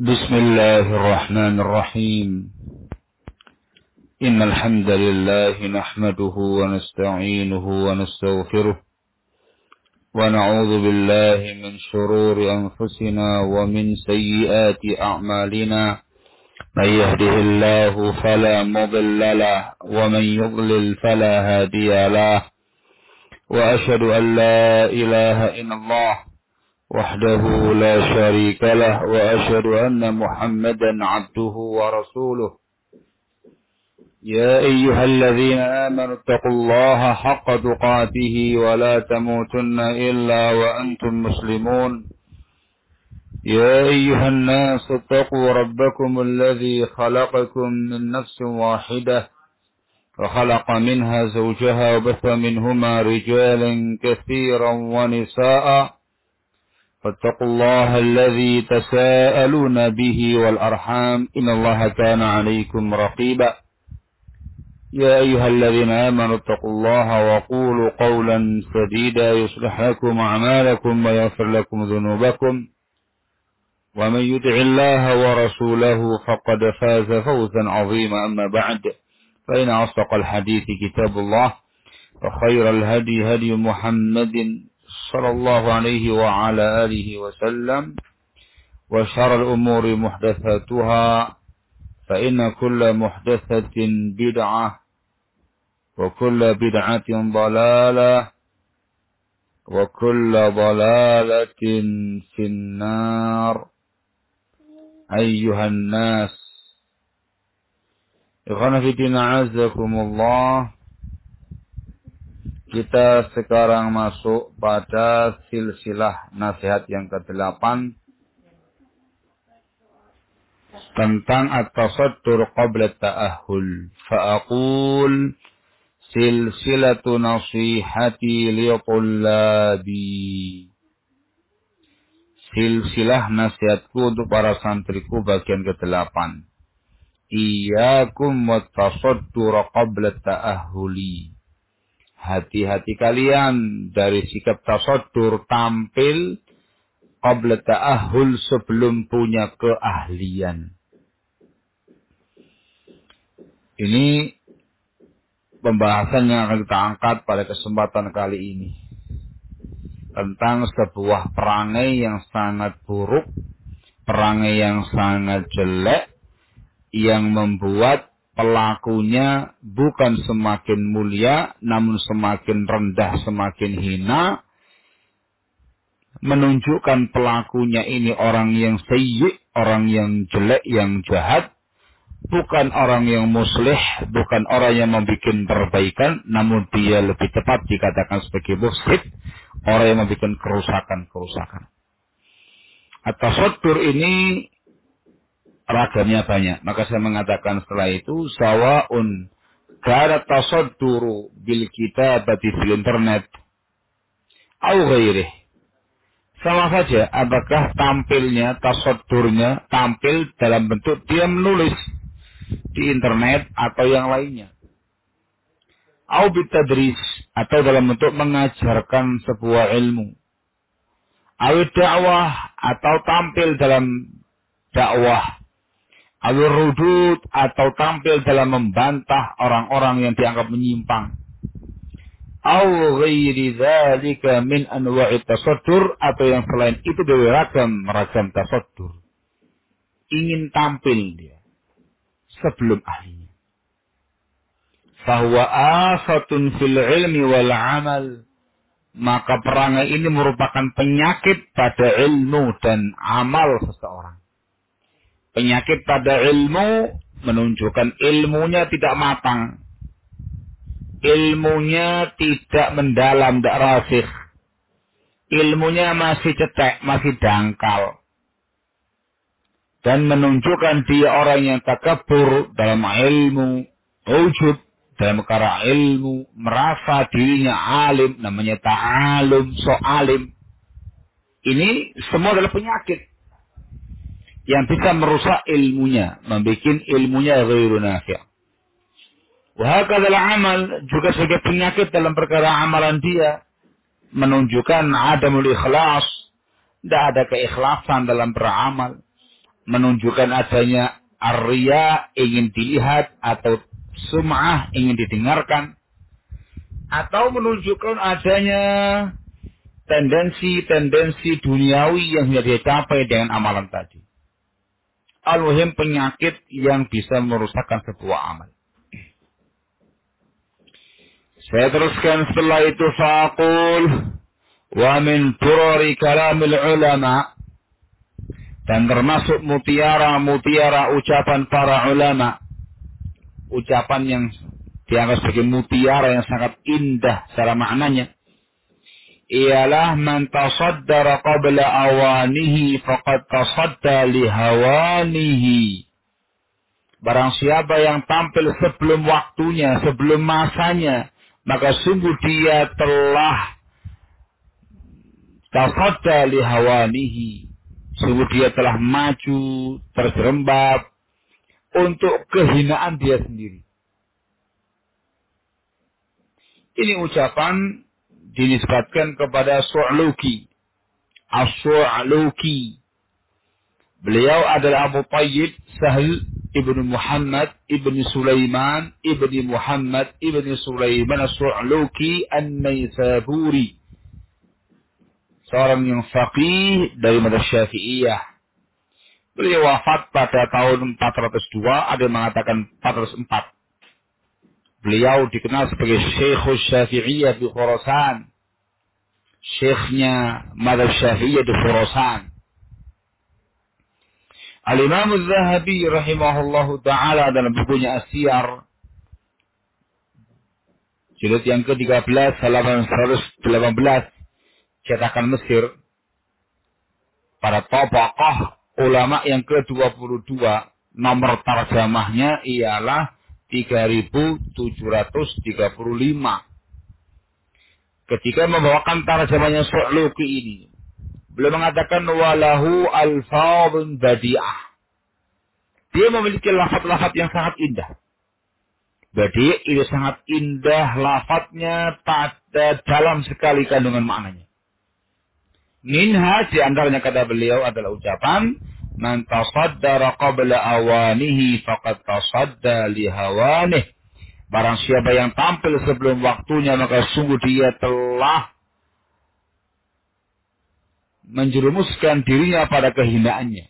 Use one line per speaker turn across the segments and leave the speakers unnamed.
بسم الله الرحمن الرحيم إن الحمد لله نحمده ونستعينه ونستغفره ونعوذ بالله من شرور أنفسنا ومن سيئات أعمالنا من يهده الله فلا مضل له ومن يضلل فلا هادي له وأشهد أن لا إله إلا الله وحده لا شريك له وأشهد أن محمدا عبده ورسوله يا أيها الذين آمنوا اتقوا الله حق تقاته ولا تموتن إلا وأنتم مسلمون يا أيها الناس اتقوا ربكم الذي خلقكم من نفس واحدة وخلق منها زوجها وبث منهما رجالا كثيرا ونساء فاتقوا الله الذي تساءلون به والأرحام إن الله كان عليكم رقيبا يا أيها الذين آمنوا اتقوا الله وقولوا قولا سديدا يصلح لكم أعمالكم ويغفر لكم ذنوبكم ومن يطع الله ورسوله فقد فاز فوزا عظيما أما بعد فإن أصدق الحديث كتاب الله وخير الهدي هدي محمد صلى الله عليه وعلى آله وسلم وشر الأمور محدثاتها فإن كل محدثة بدعة وكل بدعة ضلالة وكل ضلالة في النار أيها الناس إخوانا في الدين أعزكم الله. Kita sekarang masuk pada silsilah nasihat yang ke-8 tentang at-tasaddur qabla ta'ahul. Fa'aqul silsilatu nasihati liqullabi. Silsilah nasihatku untuk para santriku bagian ke-8. Iyyakum wat-tasaddur qabla ta'ahuli. Hati-hati kalian dari sikap tasaddur, tampil qabla ta'ahul, sebelum punya keahlian. Ini pembahasan yang akan kita angkat pada kesempatan kali ini. Tentang sebuah perangai yang sangat buruk, perangai yang sangat jelek, yang membuat pelakunya bukan semakin mulia, namun semakin rendah, semakin hina. Menunjukkan pelakunya ini orang yang sayyi, orang yang jelek, yang jahat. Bukan orang yang muslih, bukan orang yang membuat perbaikan, namun dia lebih tepat dikatakan sebagai mufsid, orang yang membuat kerusakan-kerusakan. At-tasaddur ini ragamnya banyak. Maka saya mengatakan setelah itu, sawa'un kana tasadduru bil kitabati fil internet au ghairih. Sama saja apakah tampilnya, tasaddurnya tampil dalam bentuk dia menulis di internet atau yang lainnya. Au bitadris, atau dalam bentuk mengajarkan sebuah ilmu. Au dakwah, atau tampil dalam dakwah. Awil rudud, atau tampil dalam membantah orang-orang yang dianggap menyimpang. Aw ghairi dzalika min anwa'i tasaddur, atau yang selain itu dari ragam tasaddur. Ingin tampil dia sebelum ahlinya. Fahuwa afatun fil ilmi wal amal. Maka perangai ini merupakan penyakit pada ilmu dan amal seseorang. Penyakit pada ilmu menunjukkan ilmunya tidak matang. Ilmunya tidak mendalam, tidak rasih. Ilmunya masih cetek, masih dangkal. Dan menunjukkan dia orang yang takabur dalam ilmu, ujub dalam perkara ilmu, merasa dirinya alim, namanya ta'alum, so alim. Ini semua adalah penyakit yang bisa merusak ilmunya, membuat ilmunya ghairu nafi'. Wa hakadzal amal, juga sebagai penyakit dalam perkara amalan dia, menunjukkan adamul ikhlas, tidak ada keikhlasan dalam beramal. menunjukkan adanya ar-riya, ingin dilihat, atau sum'ah, ingin didengarkan, atau menunjukkan adanya tendensi-tendensi duniawi yang tidak dicapai dengan amalan tadi. Al-muhim penyakit yang bisa merusakkan sebuah amal. Saya teruskan setelah itu faqul wa min turari kalamil ulama, dan termasuk mutiara-mutiara ucapan para ulama, ucapan yang dianggap sebagai mutiara yang sangat indah secara maknanya, ialah man tasaddara qabla awanihi faqad tasadda lihawanihi. Barang siapa yang tampil sebelum waktunya, sebelum masanya, maka sungguh dia telah tasadda lihawanihi. Sungguh dia telah maju, terjerembab untuk kehinaan dia sendiri. Ini ucapan dinisbatkan kepada Su'luki. As-Su'luki. Beliau adalah Abu Tayyib Sahl ibnu Muhammad ibnu Sulaiman ibnu Muhammad ibnu Sulaiman As-Su'luki An-Naisaburi. Seorang yang faqih dari mazhab Syafi'iyah. Beliau wafat pada tahun 402, ada yang mengatakan 404. Beliau dikenal sebagai Syekhul Syafi'iyah di Khurasan. Syekhnya mazhab Syafi'iyah di Khurasan. Al-Imam Az-Zahabi rahimahullahu ta'ala dalam bukunya As-Siyar, jilid yang ke-13, halaman 118, cetakan Mesir, pada tabaqah ulama yang ke-22, nomor tarjamahnya ialah 3735. Ketika membawakan tarjamahnya Su'luki ini, beliau mengatakan walahu alfadun badi'ah. Dia memiliki lafaz-lafaz yang sangat indah. Badi' itu sangat indah lafaznya, pada dalam sekali kandungan maknanya. Minha di antaranya kata beliau adalah ucapan man tasaddara qabla awanihi faqad tasadda lihawanih. Barang siapa yang tampil sebelum waktunya maka sungguh dia telah menjerumuskan dirinya pada kehinaannya.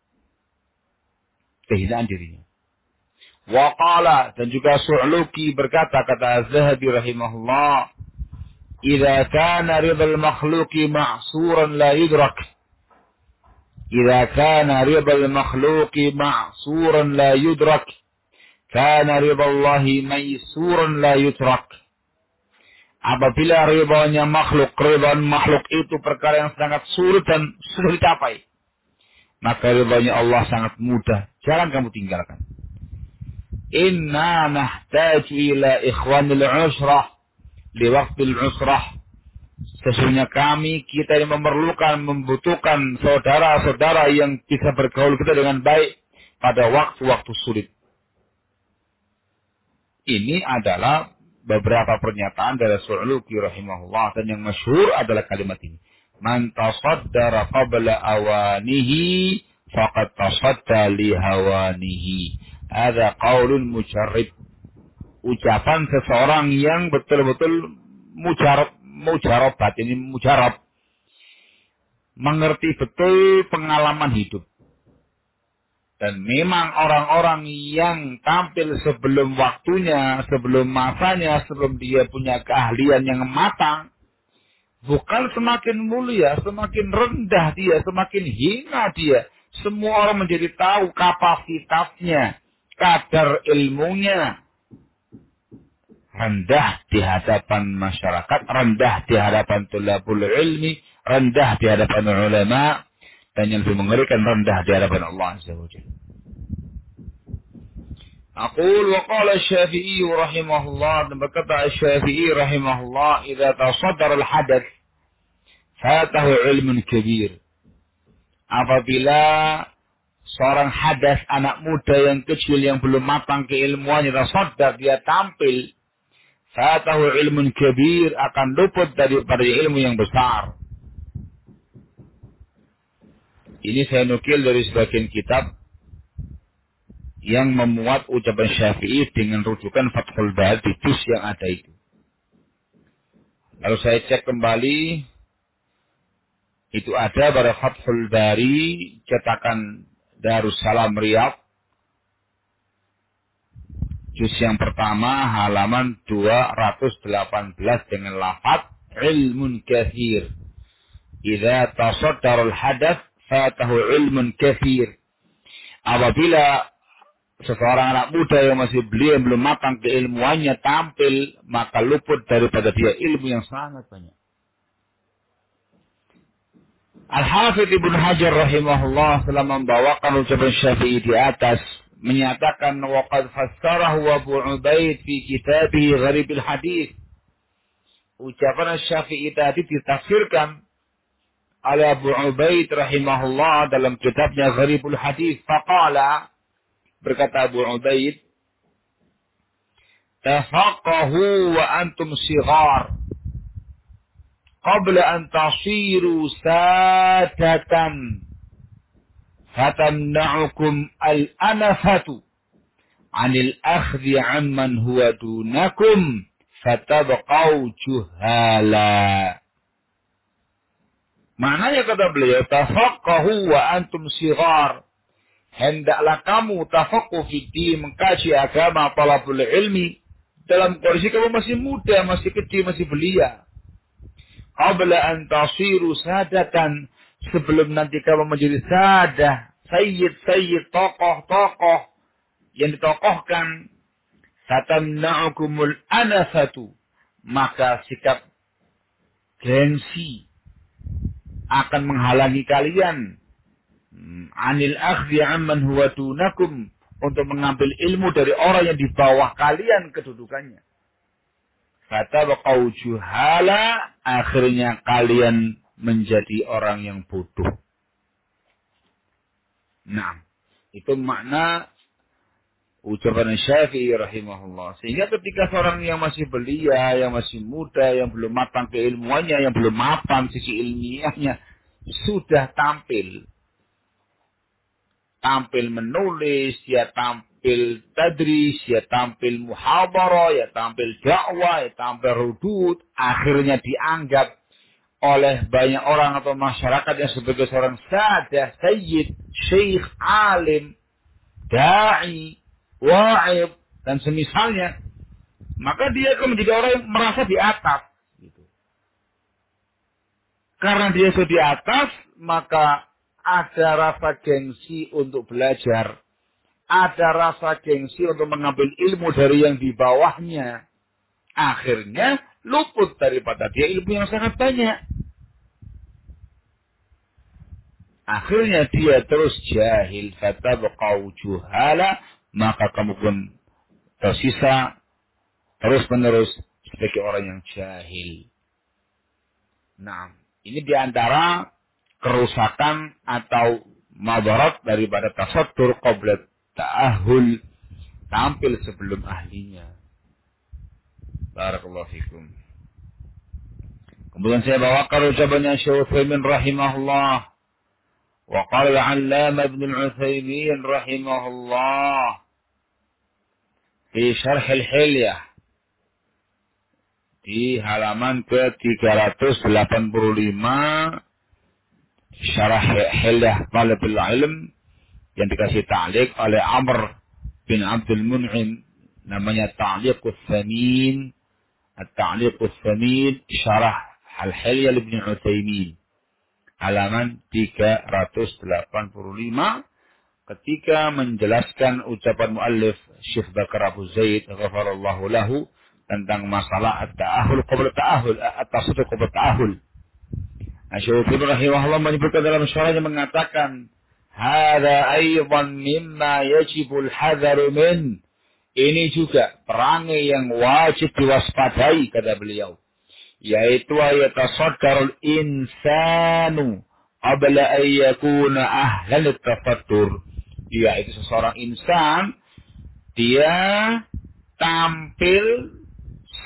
Kehinaan dirinya. Wa qala, dan juga Su'luki berkata, kata Az-Zahabi rahimahullah, idza kana ridal makhluqi ma'suran la yudrak. Idza kana ridal makhluqi ma'suran la yudrak, kana ridallahi maisuran la yutrak. Apabila ridhonya makhluk, ridhoan makhluk itu perkara yang sangat sulit dan sulit dicapai, maka ridhonya Allah sangat mudah, jangan kamu tinggalkan. Inna nahtaju ila ikhwanil usrah di waktu usrah. Sesungguhnya kita yang memerlukan, membutuhkan saudara-saudara yang bisa bergaul kita dengan baik pada waktu-waktu sulit. Ini adalah beberapa pernyataan dari Su'luki rahimahullah, dan yang masyhur adalah kalimat ini. Man tasaddara qabla awanihi faqad tasadda lihawanihi. Ada qaulun mujarrib. Ucapan seseorang yang betul-betul mujarab, ini mujarab. Mengerti betul pengalaman hidup. Dan memang orang-orang yang tampil sebelum waktunya, sebelum masanya, sebelum dia punya keahlian yang matang, bukan semakin mulia, semakin rendah dia, semakin hina dia. Semua orang menjadi tahu kapasitasnya, kadar ilmunya. Rendah di hadapan masyarakat, rendah di hadapan tulabul ilmi, rendah di hadapan ulama, dan yang lebih mengerikan rendah di hadapan Allah Azza wa Jalla. Aqul wa qala Asy-Syafi'i rahimahullah, dan berkata Asy-Syafi'i rahimahullah, idza tasaddara al-hadath fatahu ilmun kabir. Apabila seorang hadas, anak muda yang kecil yang belum matang keilmuannya, tasaddar, dia tampil, fatahu ilmun kabir, akan luput daripada ilmu yang besar. Ini saya nukil dari sebagian kitab yang memuat ucapan Syafi'i dengan rujukan Fathul Bari di juz yang ada itu. Lalu saya cek kembali, itu ada pada Fathul Bari cetakan Darussalam Riyadh, juz yang pertama halaman 218 dengan lafaz ilmun kathir. Idza tasaddara al-hadath fatahu ilmun kathir. Apabila seseorang anak muda yang masih belia, yang belum matang keilmuannya tampil, maka luput daripada dia ilmu yang sangat banyak. Al-Hafidh Ibnu Hajar rahimahullah telah membawakan ucapan Syafi'i di atas, menyatakan waqad fassarahu Abu Ubaid fi kitabih Gharibil Hadits. Ucapan Syafi'i tadi ditafsirkan oleh Abu Ubaid rahimahullah dalam kitabnya Gharibul Hadits. Faqala, berkata Abu Ubaid, tafaqahu wa antum sighar qabla an tasiru sadatan fatamna'ukum al-anafatu 'anil akhdhi 'amman huwa dunakum fatabqau juhala. Maknanya kata beliau, tafaqahu wa antum sighar, hendaklah kamu tafaqquh fiddin, mengkaji agama, talabul ilmi dalam kondisi kamu masih muda, masih kecil, masih belia. Qabla an tasiru sadatan, sebelum nanti kamu menjadi sadah, sayyid, tokoh-tokoh yang ditokohkan. Satamna'ukumul anafatu, maka sikap gengsi akan menghalangi kalian anil akhdhi amman huwa dunakum, untuk mengambil ilmu dari orang yang di bawah kalian kedudukannya. Fatabqau juhala, akhirnya kalian menjadi orang yang bodoh. Nah, itu makna ucapan Syafi'i rahimahullah. Sehingga ketika seorang yang masih belia, yang masih muda, yang belum matang keilmuannya, yang belum mapan sisi ilmiahnya, sudah tampil menulis, ya tampil tadris, ya tampil muhadarah, ya tampil dakwah, ya tampil rudud, akhirnya dianggap oleh banyak orang atau masyarakat yang sebagai seorang sadah, sayyid, syekh, alim, da'i, wa'ib, dan semisalnya, maka dia akan menjadi orang yang merasa di atas. Gitu. Karena dia sudah di atas, maka ada rasa gengsi untuk belajar. Ada rasa gengsi untuk mengambil ilmu dari yang di bawahnya. Akhirnya luput daripada dia ilmu yang sangat banyak. Akhirnya dia terus jahil. Fatabqau juhala, maka kamu pun tersisa terus-menerus sebagai orang yang jahil. Nah, ini diantara kerusakan atau madarat daripada tasaddur qabla ta'ahul, tampil sebelum ahlinya. Barakallahu fikum. Kemudian saya bawakan ucapannya Syekh Utsaimin rahimahullah. Wa qala al-'Allamah Ibnu Utsaimin rahimahullah fi Syarh al-Hilyah di halaman ke-385, Syarah Hilyah Talibul Ilm, yang dikasih ta'liq oleh Amr bin Abdul Mun'im, namanya Ta'liqus Tsamin, At-Ta'liqus Tsamin, Syarah Al-Hilyah Ibnu Utsaimin, halaman 385, ketika menjelaskan ucapan muallif Syekh Bakar Abu Zaid ghafarallahu lahu tentang masalah at-ta'ahul qabla ta'ahul, at-tasawwur qabla ta'ahul. Syekh rahimahullah menyebutkan dalam syarahnya, mengatakan, hadza aidan mimma yajibul hadharu min. Ini juga perangai yang wajib diwaspadai, kata beliau. Yaitu ayatasaddarul insanu qabla an yakuna ahlan at-tafakkur. Dia itu seseorang insan, dia tampil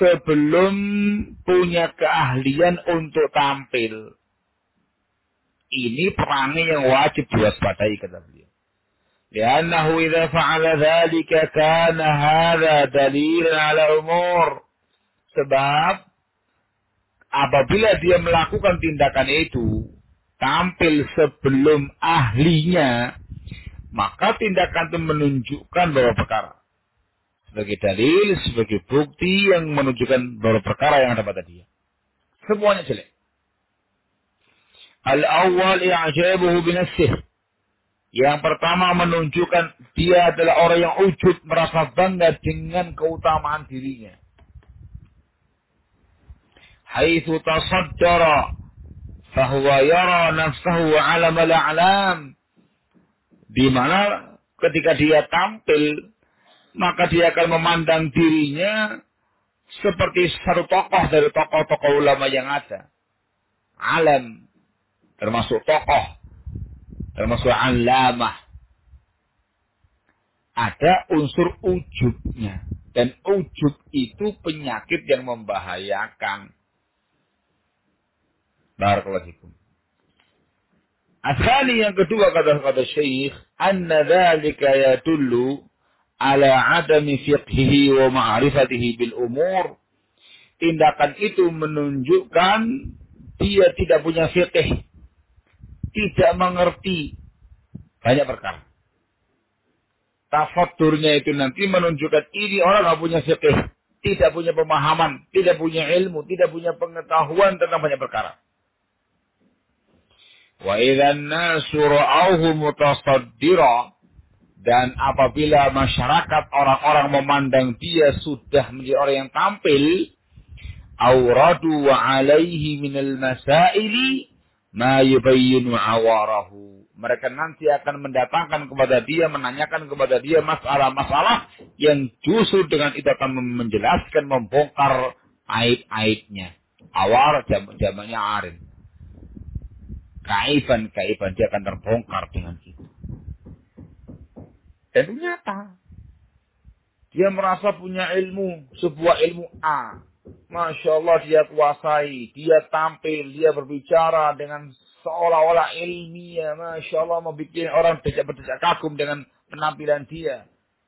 sebelum punya keahlian untuk tampil. Ini perangai yang wajib diwaspadai, kata beliau. Liannahu idza fa'ala dzalika kana hadza dalilan ala umur. Sebab apabila dia melakukan tindakan itu tampil sebelum ahlinya, maka tindakan itu menunjukkan bahwa perkara. Sebagai dalil, sebagai bukti yang menunjukkan bahwa perkara yang ada pada dia. Semuanya jelek. Al-awwal i'jabuhu binafsihi. Yang pertama menunjukkan dia adalah orang yang ujub, merasa bangga dengan keutamaan dirinya. Haitsu tasaddara fahuwa yara nafsahu 'alam al-a'lam. Di mana ketika dia tampil, maka dia akan memandang dirinya seperti satu tokoh dari tokoh-tokoh ulama yang ada. Alam, termasuk tokoh, termasuk alamah. Ada unsur ujubnya. Dan ujub itu penyakit yang membahayakan. Barakallahu fikum. Asali yang kedua kata Syekh, anna dzalika yadullu ala adami fiqhihi wa ma'rifatihi bil umur. Tindakan itu menunjukkan dia tidak punya fiqh, tidak mengerti banyak perkara. Tafaturnya itu nanti menunjukkan ini orang tidak punya fiqh, tidak punya pemahaman, tidak punya ilmu, tidak punya pengetahuan tentang banyak perkara. Wa idzan nasu ra'awhu mutasaddira, dan apabila masyarakat orang-orang memandang dia sudah menjadi orang yang tampil, awradu wa alaihi minal masaili ma yubayyinu awarahu. Mereka nanti akan mendatangkan kepada dia, menanyakan kepada dia masalah-masalah yang justru dengan itu akan menjelaskan, membongkar aib-aibnya. Awar jamaknya arin. Kaiban dia akan terbongkar dengan itu. Dan itu nyata. Dia merasa punya ilmu, sebuah ilmu A. Masya Allah dia kuasai, dia tampil, dia berbicara dengan seolah-olah ilmiah. Masya Allah membuat orang berdecak kagum dengan penampilan dia.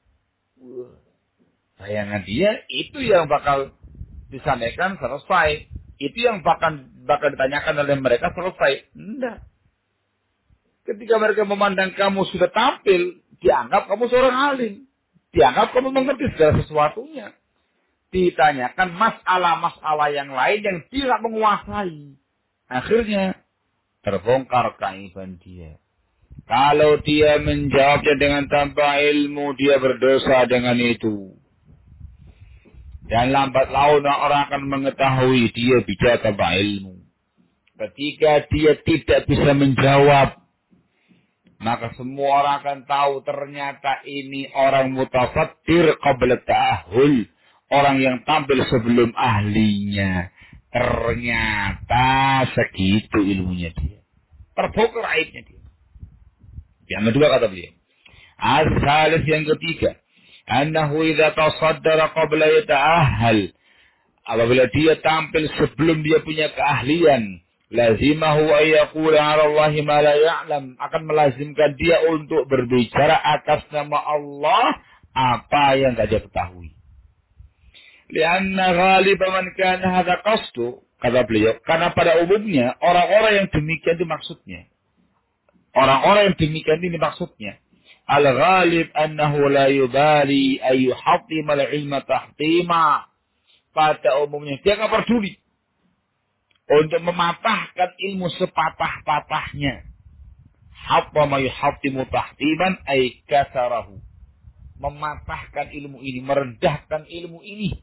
Bayangan dia, itu yang bakal disampaikan selesai. Itu yang bakal ditanyakan oleh mereka selesai. Enggak. Ketika mereka memandang kamu sudah tampil, dianggap kamu seorang alim. Dianggap kamu mengerti segala sesuatunya. Ditanyakan masalah-masalah yang lain yang tidak menguasai. Akhirnya terbongkar kaiban dia. Kalau dia menjawabnya dengan tanpa ilmu, dia berdosa dengan itu. Dan lambat laun orang akan mengetahui dia bicara tanpa ilmu. Ketika dia tidak bisa menjawab, maka semua orang akan tahu ternyata ini orang mutafattir qabla ta'ahul. Orang yang tampil sebelum ahlinya. Ternyata segitu ilmunya dia. Terbongkar aibnya dia. Yang kedua kata beliau. As-salis yang ketiga. Annahu idza tasaddara qabla yata'ahhal. Apabila dia tampil sebelum dia punya keahlian, lazimahu ayyaqula 'ala Allahi ma la ya'lam, akan melazimkan dia untuk berbicara atas nama Allah apa yang tidak dia ketahui. Lianna ghaliba man kana hadha qasdu, kata beliau, karena pada umumnya orang-orang yang demikian itu maksudnya. Orang-orang yang demikian ini maksudnya. Al-ghalib annahu la yubali ayyuhattima al-ilma tahtima. Pada umumnya dia nggak peduli untuk mematahkan ilmu sepatah-patahnya. Hatta ma yuhattimu tahtiman ay kasarahu. Mematahkan ilmu ini, merendahkan ilmu ini.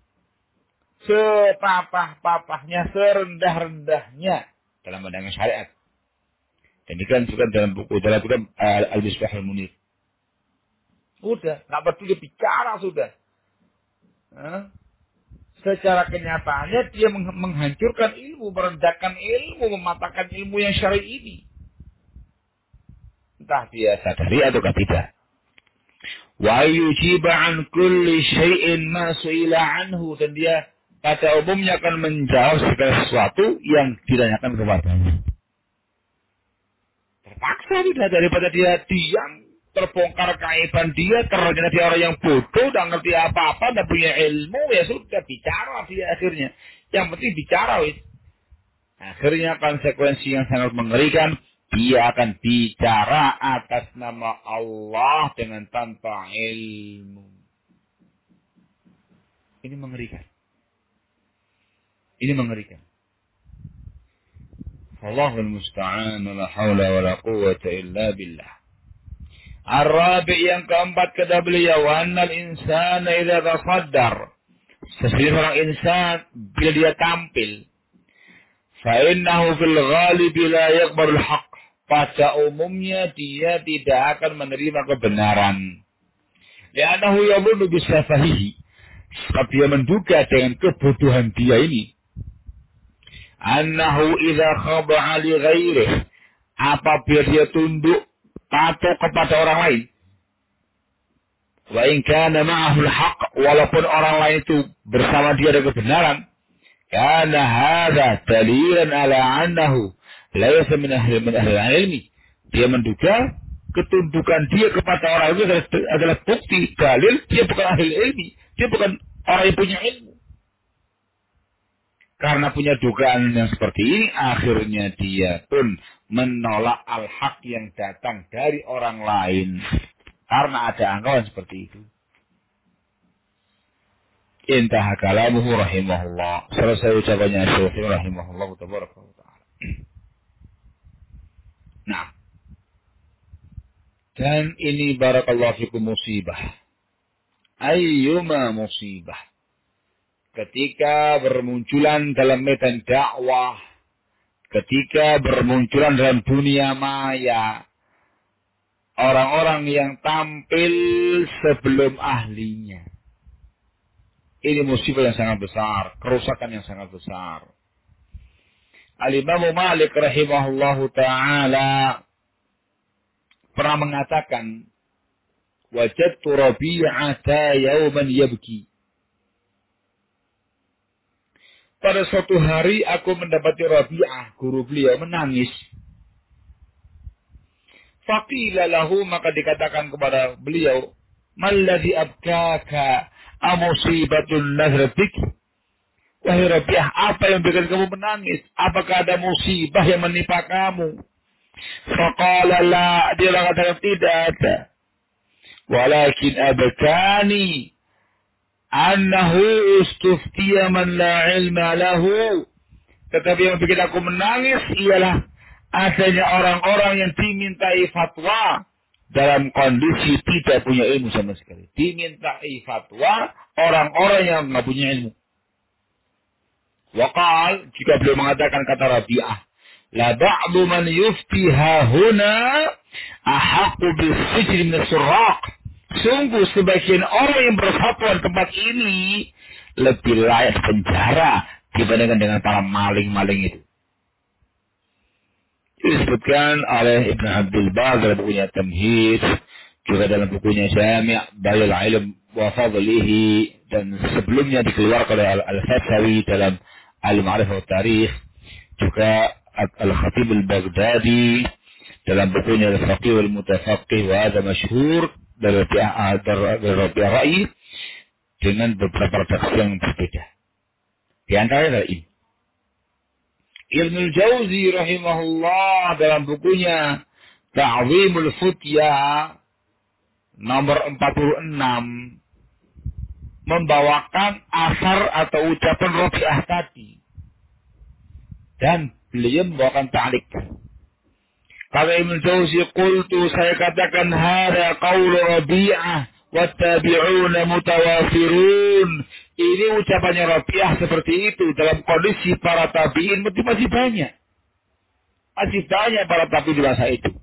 Sepatah-patahnya, serendah-rendahnya dalam pandangan syariat. Demikian juga dalam buku Al-Misbah Al-Munir. Udah, nggak peduli bicara sudah. Secara kenyataannya dia menghancurkan ilmu, merendahkan ilmu, mematahkan ilmu yang syar'i ini. Entah dia sadari atau tidak. Wa yujiba an kulli syai'in ma su'ila anhu, dan dia pada umumnya akan menjawab segala sesuatu yang ditanyakan kepadanya. Paksa dia daripada dia diam, terbongkar keaiban dia, ternyata dia orang yang bodoh, tidak ngerti apa-apa, tidak punya ilmu, ya sudah bicara dia akhirnya. Yang penting bicara wis. Akhirnya konsekuensi yang sangat mengerikan, dia akan bicara atas nama Allah dengan tanpa ilmu. Ini mengerikan. Ini mengerikan. Allahul musta'an, la haula wa la quwwata illa billah. Ar-rabi' yang keempat kata beliau, annal insana idza tasaddar. Seseorang insan bila dia tampil, fa innahu fil ghalib la yaqbalu al-haq. Pada umumnya dia tidak akan menerima kebenaran. Li'annahu yadhunnu bisafahihi. Sebab dia menduga dengan kebodohan dia ini. Annahu idza khada'a li ghairihi. Apabila dia tunduk patuh kepada orang lain. Wa in kana ma'ahu al-haq, walaupun orang lain itu bersama dia dengan kebenaran, kana hadza dalilan ala annahu laysa min ahli ilmi. Dia menduga ketundukan dia kepada orang itu adalah bukti dalil dia bukan ahli ilmi, dia bukan orang yang punya ilmu. Karena punya dugaan yang seperti ini, akhirnya dia pun menolak al-haq yang datang dari orang lain. Karena ada anggapan seperti itu. Intah kalamuhu rahimahullah. Selesai ucapannya Syekh rahimahullah tabaraka wa ta'ala. Nah. Dan ini barakallahu fikum musibah. Ayyuma musibah. Ketika bermunculan dalam medan dakwah, ketika bermunculan dalam dunia maya, orang-orang yang tampil sebelum ahlinya. Ini musibah yang sangat besar, kerusakan yang sangat besar. Al-Imam Malik rahimahullahu ta'ala pernah mengatakan, wajadtu Rabi'ata yawman yabki. Pada suatu hari aku mendapati Rabi'ah, guru beliau, menangis. Faqila lahu, maka dikatakan kepada beliau, malladhi abkaka amusibatun nazratik. Wahai Rabi'ah, apa yang bikin kamu menangis? Apakah ada musibah yang menimpa kamu? Faqala la, dia mengatakan tidak ada. Walakin abkani annahu ustuftiya man la ilma lahu. Tetapi yang bikin aku menangis ialah adanya orang-orang yang dimintai fatwa dalam kondisi tidak punya ilmu sama sekali. Dimintai fatwa orang-orang yang nggak punya ilmu. Waqal, jika beliau mengatakan kata Rabi'ah, la ba'du man yufti hahuna ahaqqu bil sijri min as-surraq. Sungguh sebagian orang yang berfatwa di tempat ini lebih layak penjara dibandingkan dengan para maling-maling itu. Disebutkan oleh Ibn Abdul Bar dalam bukunya Tamhid, juga dalam bukunya Jami' Bayanul Ilm wa Fadlihi, dan sebelumnya dikeluarkan oleh Al-Fathawi dalam Al-Ma'rifah wa Tarikh, juga Al-Khatib Al-Baghdadi dalam bukunya Al-Faqih wal-Mutafaqih wa Hadha Masyhur dari Rabi'ah Ra'i dengan beberapa redaksi yang berbeda. Di antaranya adalah ini. Ibnul Jauzi rahimahullah dalam bukunya Ta'zimul Futya nomor 46 membawakan asar atau ucapan Rabi'ah tadi. Dan beliau membawakan ta'liq. Kata Ibn Jauzi, qultu, saya katakan, hada qaulu Rabi'ah wattabi'una mutawafirun. Ini ucapannya Rabi'ah seperti itu. Dalam kondisi para tabi'in masih banyak. Masih banyak para tabi'in di masa itu.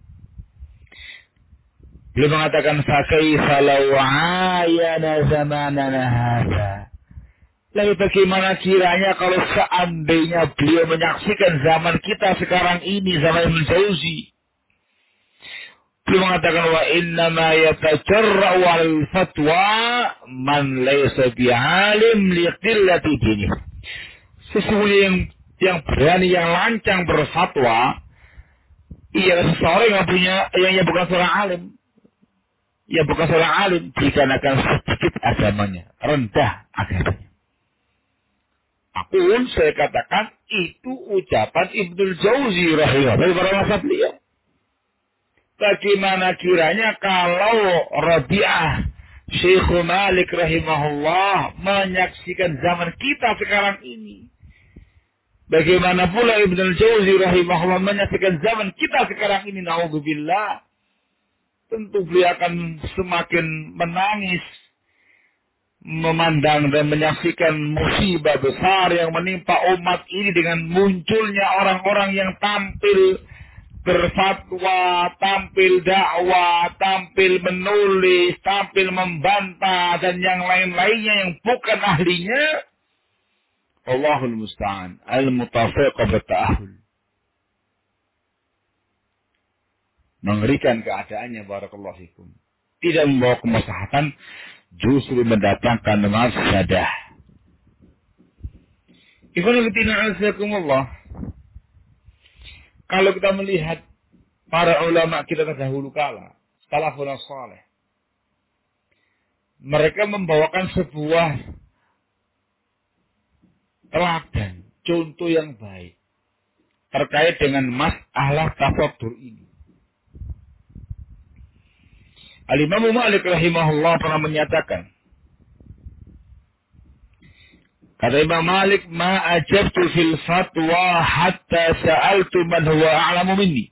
Beliau mengatakan, fakaifa law ayana zamanana hadha. Lalu bagaimana kiranya kalau seandainya beliau menyaksikan zaman kita sekarang ini, zaman Ibn Jauzi. Beliau mengatakan, wa innama yatajarra'u al-fatwa man laysa bi'alim liqillati dinih. Sesungguhnya yang berani, yang lancang berfatwa, Iya, seseorang yang punya, yang bukan seorang alim, yang bukan seorang alim, dikarenakan sedikit agamanya, rendah agamanya. Pun saya katakan itu ucapan Ibnul Jauzi rahimahullah dari para mazhab beliau. Bagaimana kiranya kalau Rabi'ah Syekh Malik rahimahullah menyaksikan zaman kita sekarang ini. Bagaimana pula Ibnul Jauzi rahimahullah menyaksikan zaman kita sekarang ini. Na'udzubillah. Tentu beliau akan semakin menangis memandang dan menyaksikan musibah besar yang menimpa umat ini dengan munculnya orang-orang yang tampil berfatwa, tampil dakwah, tampil menulis, tampil membantah dan yang lain-lainnya yang bukan ahlinya. Allahul musta'an, al-mutafiq berta'ahul. Mengerikan keadaannya, barakallahu fikum. Tidak membawa kemaslahatan, justru mendatangkan mafsadah. Ikhwan fillah azakumullah. Kalau kita melihat para ulama kita terdahulu kala, salafun salih, mereka membawakan sebuah teladan, contoh yang baik terkait dengan masalah tafakkur ini. Al-Imam Malik rahimahullah pernah menyatakan, kata Imam Malik, ma ajabtu fil fatwa hatta sa'altu man huwa a'lamu minni.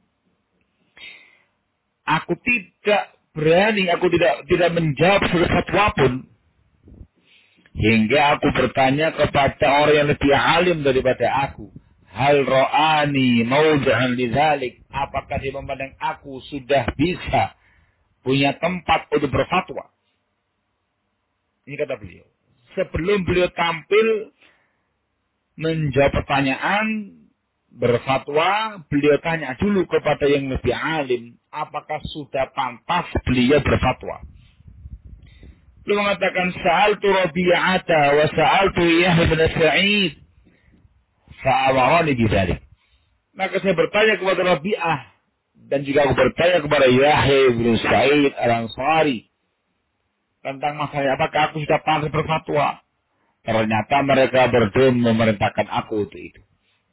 Aku tidak berani, aku tidak menjawab suatu fatwa pun hingga aku bertanya kepada orang yang lebih alim daripada aku. Hal ra'ani mawdi'an lidzalik. Apakah dia memandang aku sudah bisa punya tempat untuk berfatwa? Ini kata beliau. Sebelum beliau tampil menjawab pertanyaan, berfatwa, beliau tanya dulu kepada yang lebih alim, apakah sudah pantas beliau berfatwa. Beliau mengatakan, sa'altu Rabi'ata wa sa'altu Yahya bin Sa'id fa'awarani bidzalik. Maka saya bertanya kepada Rabi'ah dan juga aku bertanya kepada Yahya bin Sa'id Al-Ansari tentang masalah apakah aku sudah pantas berfatwa. Ternyata mereka berdua memerintahkan aku untuk itu.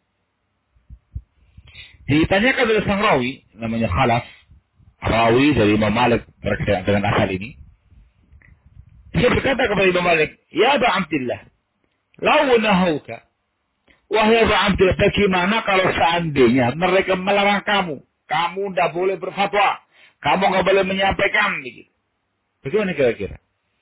Ditanyakan oleh sang rawi, namanya Khalaf, rawi dari Imam Malik berkaitan dengan asal ini. Dia berkata kepada Imam Malik, ya Aba Abdillah, lau nahauka, wahai Aba Abdillah, bagaimana kalau seandainya mereka melarang kamu tidak boleh berfatwa, kamu nggak boleh menyampaikan, begitu. Bagaimana kira-kira?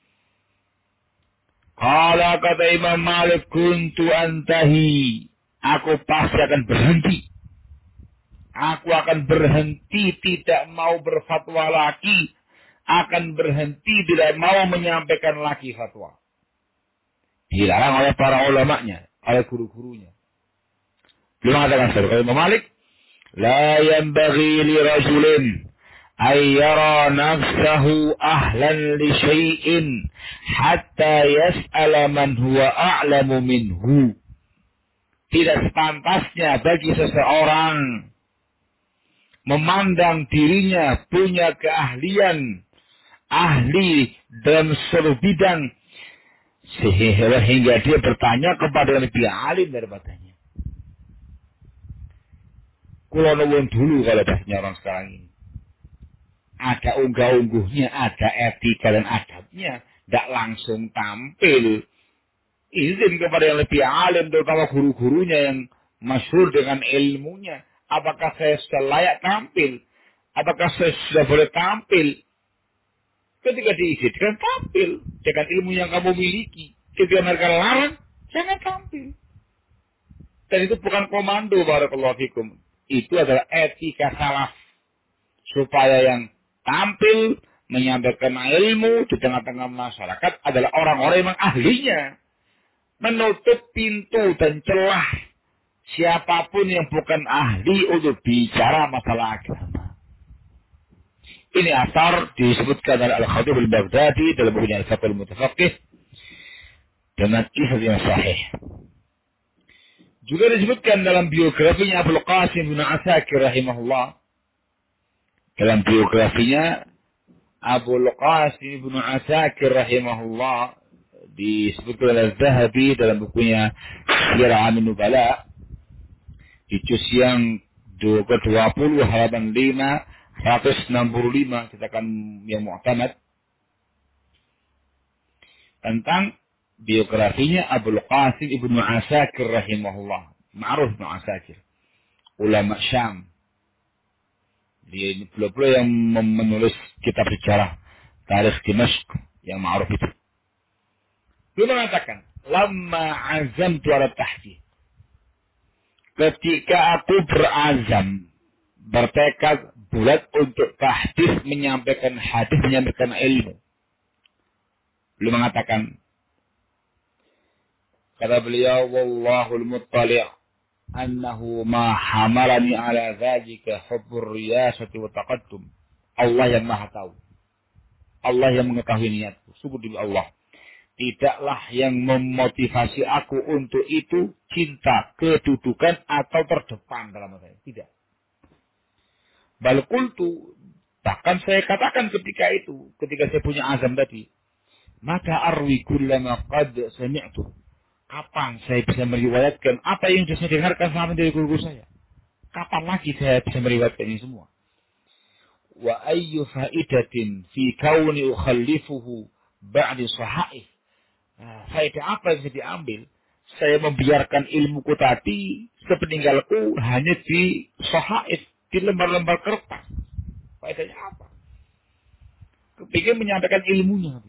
Kalau kata Imam Malik, kuntu antahi, aku pasti akan berhenti. Aku akan berhenti tidak mau berfatwa lagi. Akan berhenti tidak mau menyampaikan lagi fatwa. Dilarang oleh para ulamanya, oleh guru-gurunya. Beliau mengatakan sebagai Imam Malik, la yanbaghi li rajulin ay yara nafsahu ahlan li syai'in hatta yas'ala man huwa a'lamu minhu. Tidak sepantasnya bagi seseorang memandang dirinya punya keahlian, ahli dalam seluruh bidang, sehingga dia bertanya kepada yang lebih alim daripadanya. Kulo nuwun dulu kalau bahasanya orang sekarang ini. Ada unggah-ungguhnya, ada etika dan adabnya, tidak langsung tampil. Izin kepada yang lebih alim, terutama guru-gurunya yang masyhur dengan ilmunya. Apakah saya sudah layak tampil? Apakah saya sudah boleh tampil? Ketika diizinkan, tampil. Dengan ilmu yang kamu miliki. Ketika mereka larang, jangan tampil. Dan itu bukan komando, barakallahu fikum. Itu adalah etika salaf. Supaya yang tampil, menyampaikan ilmu di tengah-tengah masyarakat adalah orang-orang yang ahlinya. Menutup pintu dan celah siapapun yang bukan ahli untuk bicara masalah agama. Ini asar disebutkan oleh Al-Khatib Al-Baghdadi dalam bukunya Al-Fiqh Al-Mutafaqih dengan kisah yang sahih. Juga disebutkan dalam biografinya Abul Qasim bin Asakir rahimahullah. Dalam biografinya Abul Qasim bin Asakir rahimahullah disebutkan oleh Zahabi dalam bukunya Syiar Amin Nubala di juz yang ke-20 halaman 565 kita akan yang mu'tamad tentang biografinya Abul Qasim Ibnu Asakir rahimahullah. Ma'ruf Ibnu Asakir, ulama Syam. Dia ini pula yang menulis kitab sejarah Tarikh Dimashq yang ma'ruf itu. Dia mengatakan, "Lamma azamtu ala tahdits." Ketika aku berazam, bertekad bulat untuk tahdits, menyampaikan hadis, menyampaikan ilmu. Beliau mengatakan, kata beliau, "Wallahul muttali' annahu ma hamalani ala dzalika hubbur riyasati wa taqaddum." Allah yang Maha tahu. Allah yang mengetahui niatku. Sungguh demi Allah. Tidaklah yang memotivasi aku untuk itu cinta, kedudukan atau terdepan dalam saya. Tidak. Bal qultu, bahkan saya katakan ketika itu, ketika saya punya azam tadi, maka arwi kullama qad sami'tu. Kapan saya bisa meriwayatkan apa yang sudah saya dengarkan selama dari guru saya? Kapan lagi saya bisa meriwayatkan ini semua? Wa ayyu fa'idatin fi kauni ukhallifuhu ba'di sahaif. Faedah apa yang bisa diambil? Saya membiarkan ilmuku tadi sepeninggalku hanya di sahaif, di lembar-lembar kertas. Faedahnya apa? Kepikir menyampaikan ilmunya.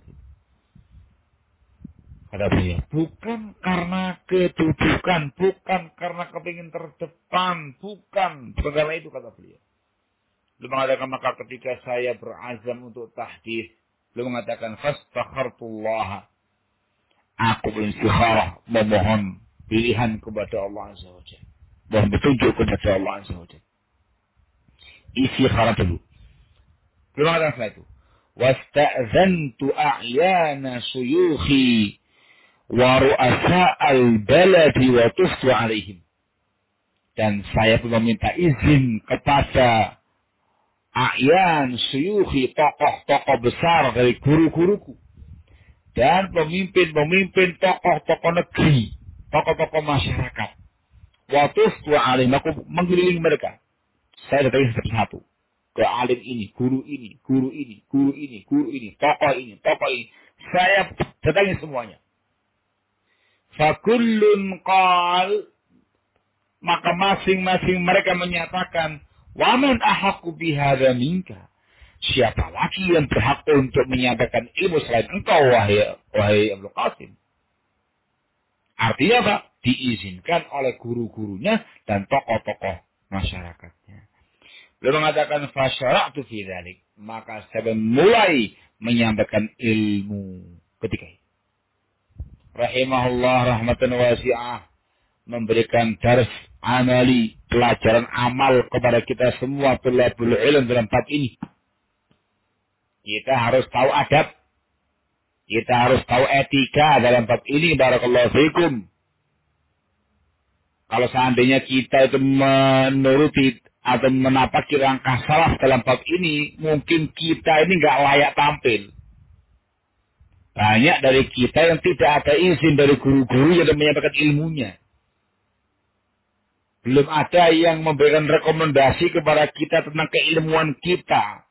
Kata beliau, bukan karena kedudukan, bukan karena kepingin terdepan, bukan karena itu, kata beliau. Beliau mengatakan, maka ketika saya berazam untuk tahdits, beliau mengatakan, fastakhartullah, aku beristikharah, memohon pilihan kepada Allah Azza wa Jalla, mohon petunjuk kepada Allah Azza wa Jalla. Istikharah dulu. Beliau mengatakan setelah itu, wasta'zantu a'yana suyukhi wa ru'asa al-baladi wa tuftu alaihim. Dan saya pun meminta izin kepada a'yan suyuhi, tokoh-tokoh besar dari guru-guruku. Dan pemimpin-pemimpin tokoh-tokoh negeri, tokoh-tokoh masyarakat. Wa tuftu alaihim, aku mengelilingi mereka. Saya datangi satu-satu. Ke alim ini, guru ini, guru ini, guru ini, guru ini, tokoh ini, tokoh ini. Saya datangi semuanya. Fakullun qal, maka masing-masing mereka menyatakan, waman ahaqqu bihadza minka, siapa lagi yang berhak untuk menyampaikan ilmu selain engkau, wahai Abdul Qasim. Artinya apa? Diizinkan oleh guru-gurunya dan tokoh-tokoh masyarakatnya. Beliau mengatakan, fasyara'tu fi dzalik, maka saya mulai menyampaikan ilmu ketika itu. Rahimahullah rahmatan wasi'ah, memberikan dars amali, pelajaran amal kepada kita semua tulabul ilm dalam bab ini. Kita harus tahu adab, kita harus tahu etika dalam bab ini. Barakallahu fikum. Kalau seandainya kita itu menuruti atau menapaki langkah salah dalam bab ini, mungkin kita ini nggak layak tampil. Banyak dari kita yang tidak ada izin dari guru-guru yang menyampaikan ilmunya. Belum ada yang memberikan rekomendasi kepada kita tentang keilmuan kita.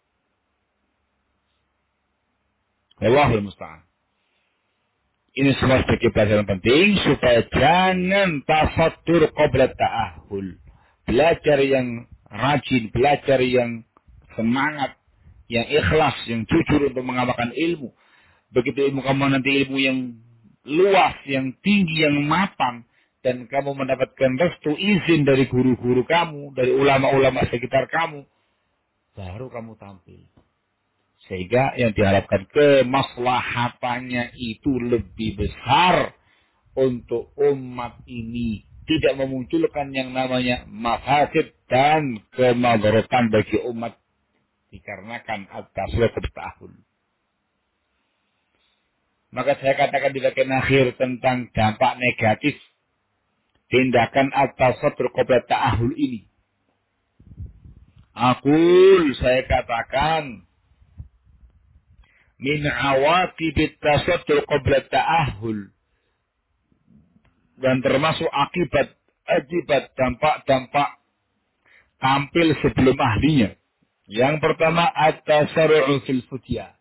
Wallahul musta'an. Ini semua sebagai pelajaran penting supaya jangan tasatur qabla ta'ahul. Belajar yang rajin, belajar yang semangat, yang ikhlas, yang jujur untuk mengamalkan ilmu. Begitu ilmu kamu nanti ilmu yang luas, yang tinggi, yang matang, dan kamu mendapatkan restu izin dari guru-guru kamu, dari ulama-ulama sekitar kamu, baru kamu tampil. Sehingga yang diharapkan kemaslahatannya itu lebih besar untuk umat ini. Tidak memunculkan yang namanya mafasid dan kemadaratan bagi umat dikarenakan at-tasawwuf tahun. Maka saya katakan di bagian akhir tentang dampak negatif tindakan at-tasattur qabla ta'ahul ini. Saya katakan min awaqibit tasattur qabla ta'ahul, dan termasuk akibat dampak tampil sebelum ahlinya. Yang pertama at-tasarru'u fil futya,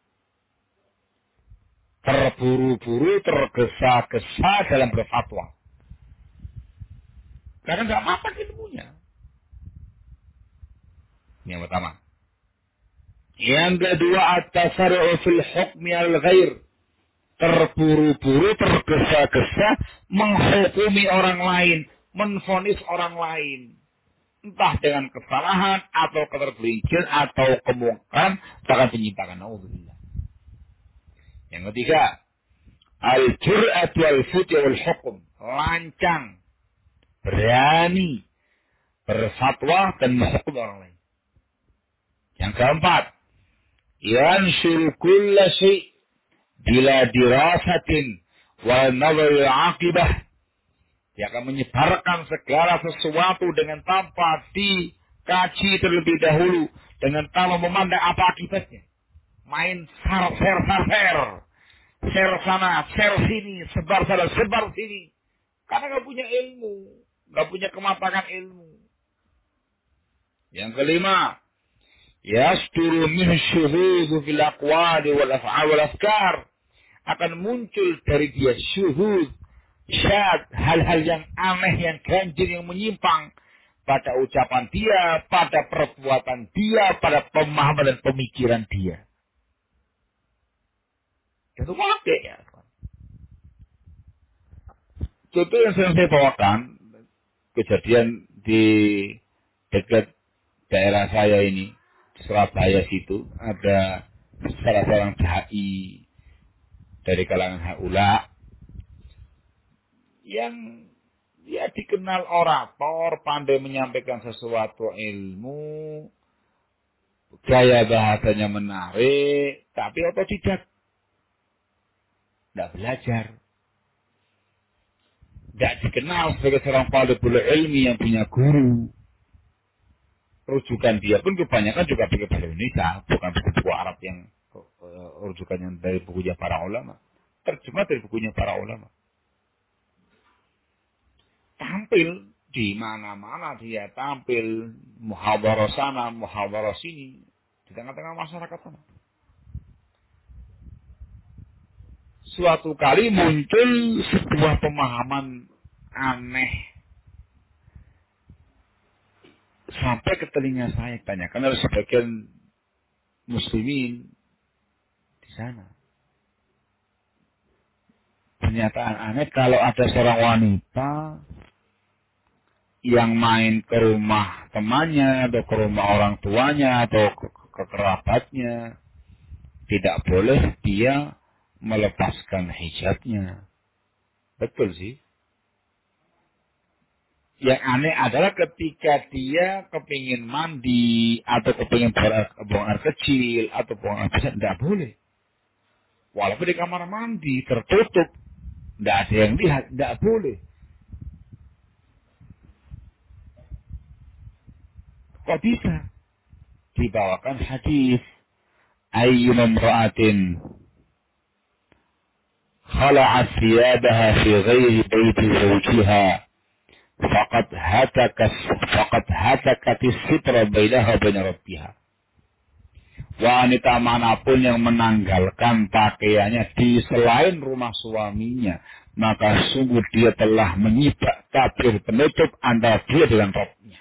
terburu-buru, tergesa-gesa dalam berfatwa karena nggak matang ilmunya. Yang pertama. Yang kedua at-tasarru'u fil hukmi al-ghair, terburu-buru, tergesa-gesa menghukumi orang lain, menvonis orang lain, entah dengan kesalahan atau ketergelinciran atau kemungkaran, bahkan penyimpangan. Naudzubillah. Yang ketiga, al-jur'at wal futya wal hukum, lancang, berani berfatwa dan menghukum orang lain. Yang keempat, yanshur kulla syai' bila dirasatin wa nadhar aqibah, dia akan menyebarkan segala sesuatu dengan tanpa dikaji terlebih dahulu, dengan tanpa memandang apa akibatnya. Main share sana, share sini, sebar sana, sebar sini, karena nggak punya ilmu, nggak punya kematangan ilmu. Yang kelima, yasturu min syuhud fil aqwali wal af'al wal afkar, akan muncul dari dia syuhud, syad, hal-hal yang aneh, yang ganjil, yang menyimpang pada ucapan dia, pada perbuatan dia, pada pemahaman dan pemikiran dia. Itu pakai ya. Contoh yang sering saya bawakan, kejadian di dekat daerah saya ini, di Surabaya situ, ada salah seorang dai dari kalangan haula yang dia dikenal orator, pandai menyampaikan sesuatu ilmu, gaya bahasanya menarik, tapi otodidak, tidak belajar, tidak dikenal sebagai seorang talibul ilmi yang punya guru. Rujukan dia pun kebanyakan juga pakai bahasa Indonesia, bukan buku-buku Arab yang rujukannya dari bukunya para ulama, terjemah dari bukunya para ulama. Tampil di mana-mana, dia tampil muhadharah sana, muhadharah sini, di tengah-tengah masyarakat sana. Suatu kali muncul sebuah pemahaman aneh sampai ke telinga saya, tanyakan oleh sebagian muslimin di sana. Pernyataan aneh, kalau ada seorang wanita yang main ke rumah temannya atau ke rumah orang tuanya atau ke kerabatnya, tidak boleh dia melepaskan hijabnya. Betul sih. Yang aneh adalah ketika dia kepingin mandi atau kepingin buang air kecil atau buang air besar, tidak boleh. Walaupun di kamar mandi tertutup, tidak ada yang lihat, tidak boleh. Kok bisa? Dibawakan hadis, ayyuma imra'atin khala'at thiyabaha fi ghairi baiti zawjiha faqad hatakat sitra bainaha wa bain rabbiha. Wanita manapun yang menanggalkan pakaiannya di selain rumah suaminya, maka sungguh dia telah menyibak tabir penutup antara dia dengan Rabbnya.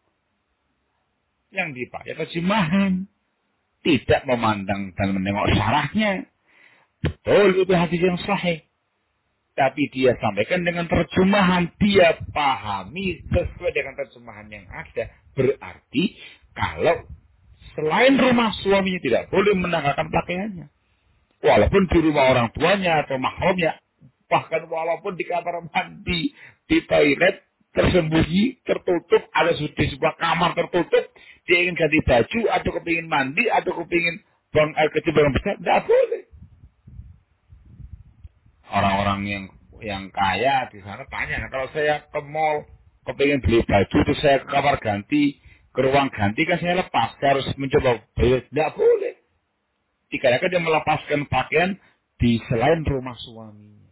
Yang dipakai terjemahan, tidak memandang dan menengok syarahnya. Betul, itu hadis yang sahih. Tapi dia sampaikan dengan terjemahan, dia pahami sesuai dengan terjemahan yang ada. Berarti kalau selain rumah suaminya tidak boleh menanggalkan pakaiannya. Walaupun di rumah orang tuanya atau mahramnya, bahkan walaupun di kamar mandi, di toilet, tersembunyi, tertutup, ada di sebuah kamar tertutup, dia ingin ganti baju, atau kepingin mandi, atau kepingin buang air kecil, buang besar, tidak boleh. Orang-orang yang yang kaya di sana tanya, kalau saya ke mall, kepingin beli baju, terus saya ke kamar ganti, ke ruang ganti kan saya lepas, saya harus mencoba beli, tidak boleh. Dikarenakan dia melepaskan pakaian di selain rumah suaminya.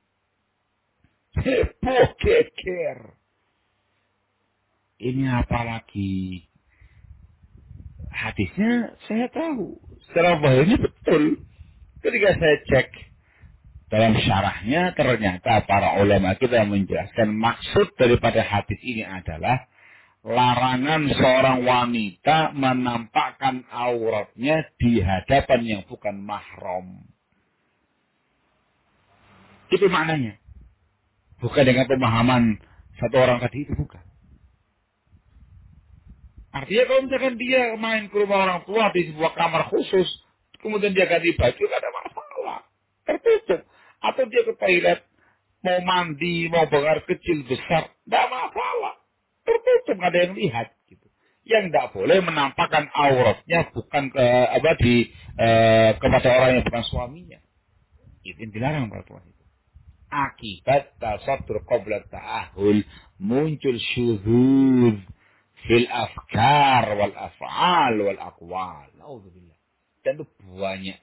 Heboh geger. Ini apalagi hadisnya saya tahu. Secara bahasanya betul. Ketika saya cek dalam syarahnya ternyata para ulama kita menjelaskan maksud daripada hadis ini adalah larangan seorang wanita menampakkan auratnya di hadapan yang bukan mahram. Itu maknanya. Bukan dengan pemahaman satu orang tadi itu, bukan. Artinya kalau misalkan dia main ke rumah orang tua di sebuah kamar khusus, kemudian dia ganti baju, tidak ada masalah. Tertutup. Atau dia ke toilet, mau mandi, mau buang air kecil, besar, tidak masalah. Tertutup, nggak ada yang lihat. Gitu. Yang tidak boleh menampakkan auratnya bukan ke, kepada orang yang bukan suaminya. Itu yang dilarang para tua. Akibat tasatur qabla ta'ahul muncul syuhud fil afkar wal af'al wal aqwal. Naudzubillah. Dan itu banyak.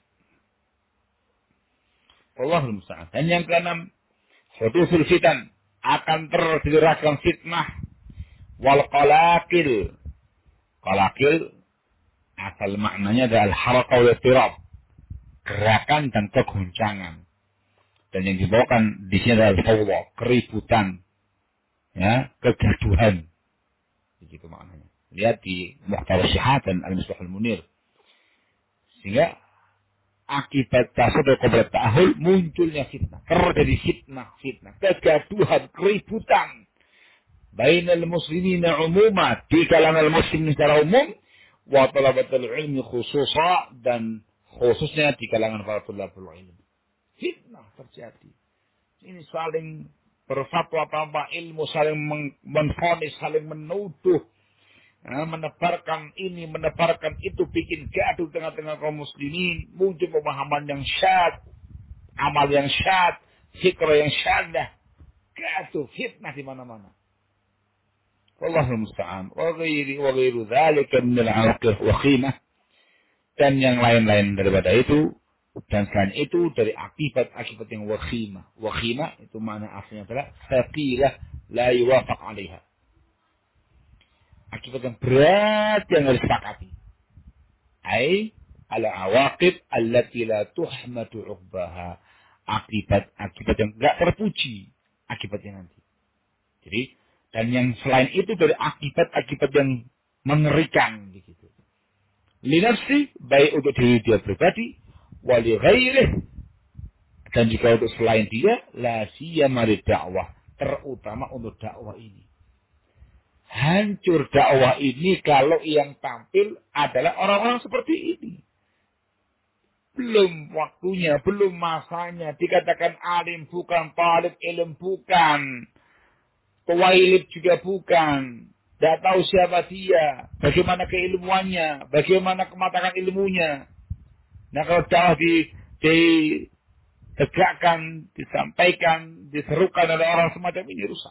Allahul musta'an. Dan yang keenam, hudusul fitan, akan terjadikan fitnah wal qalaqil. Qalaqil asal maknanya adalah harakah wal tirab, gerakan dan kegoncangan. Dan yang dibawakan di sini adalah fawda, keributan, ya, kegaduhan. Begitu maknanya. Lihat di Muhtawa Syihatan Al-Misbahul Munir. Sehingga akibat tasawuf qabla ta'ahul munculnya fitnah. Terjadi fitnah, kegaduhan, keributan bainal muslimina umumah, di kalangan muslimin secara umum, wa talabatul ilmi khususa, dan khususnya di kalangan para talabul ilmi. Fitnah terjadi. Ini saling berfatwa tanpa ilmu, saling menfonis, saling menuduh, menebarkan ini, menebarkan itu, bikin gaduh tengah-tengah kaum muslimin, muncul pemahaman yang syad, amal yang syad, fikra yang syadah, gaduh, fitnah di mana-mana. Wallahul musta'an. Wa ghairu dzalika min al-'aqih wa khimah, dan yang lain-lain daripada itu, dan selain itu dari akibat-akibat yang wakhimah. Wakhimah itu makna aslinya adalah thaqilah la yuwafaq 'alaiha. Akibat yang berat yang harus disepakati. Ai al-awaqib allati la tuhmadu 'uqbaha. Akibat yang enggak terpuji akibatnya nanti. Jadi, dan yang selain itu dari akibat-akibat yang mengerikan begitu. Linafsi, baik untuk diri dia pribadi, wali ghairih, dan juga untuk selain dia, la siyama dakwah, terutama untuk dakwah ini. Hancur dakwah ini kalau yang tampil adalah orang-orang seperti ini. Belum waktunya, belum masanya, dikatakan alim bukan, talib ilm bukan, pewailid juga bukan. Tidak tahu siapa dia, bagaimana keilmuannya, bagaimana kematangan ilmunya. Nah kalau dakwah ditegakkan, disampaikan, diserukan oleh orang semacam ini, rusak.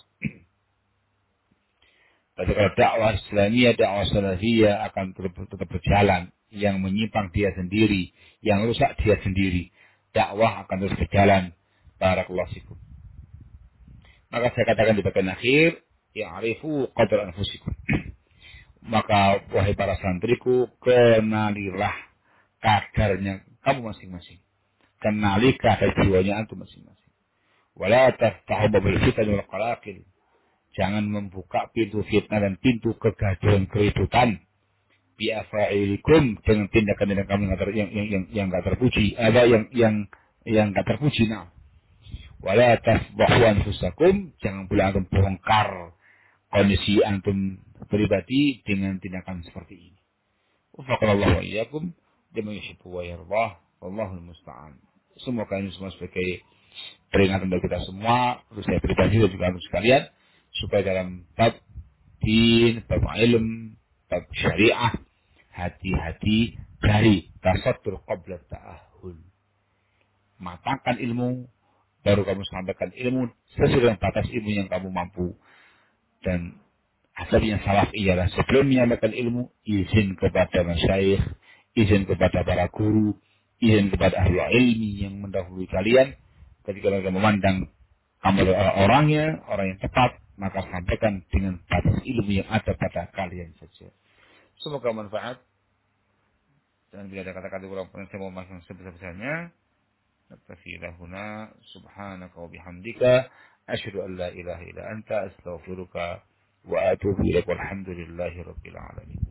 Tapi kalau dakwah Islamiyah, dakwah Salafiyah akan tetap berjalan. Yang menyimpang dia sendiri, yang rusak dia sendiri. Dakwah akan terus berjalan. Barakallahu fikum. Maka saya katakan di bagian akhir, ya'rifu qadra anfusikum. Maka wahai para santriku, kenalilah kadarnya kamu masing-masing. Kenali kadar jiwanya antum masing-masing. Wala taftahu babul fitan wal qalaqil. Jangan membuka pintu fitnah dan pintu kegaduhan keributan. Bi afa'ilikum, dengan tindakan-tindakan kamu yang enggak terpuji, ada yang enggak terpuji. Nah, wala tasbahu anfusakum, jangan pula antum bongkar kondisi antum pribadi dengan tindakan seperti ini. Wafaqallahu wa iyyakum bima yuhibbu wa yardah. Wallahul musta'an. Semoga ini semua sebagai peringatan bagi kita semua, untuk saya pribadi dan juga untuk sekalian, supaya dalam bab din, bab ilm, bab syariah, hati-hati dari tasattur qabla ta'ahul. Matangkan ilmu baru kamu sampaikan ilmu sesuai dengan batas ilmu yang kamu mampu. Dan asal yang salah ialah sebelum menyampaikan ilmu, izin kepada masyayikh, izin kepada para guru, izin kepada ahli ilmi yang mendahului kalian. Ketika mereka memandang kamu adalah orangnya, orang yang tepat, maka sampaikan dengan batas ilmu yang ada pada kalian saja. Semoga manfaat. Dan bila ada kata-kata kurang pernah saya mau masuk sebesar-besarnya. نكتفي إلى هنا سبحانك وبحمدك أشهد أن لا إله إلا أنت أستغفرك وأتوب إليك والحمد لله رب العالمين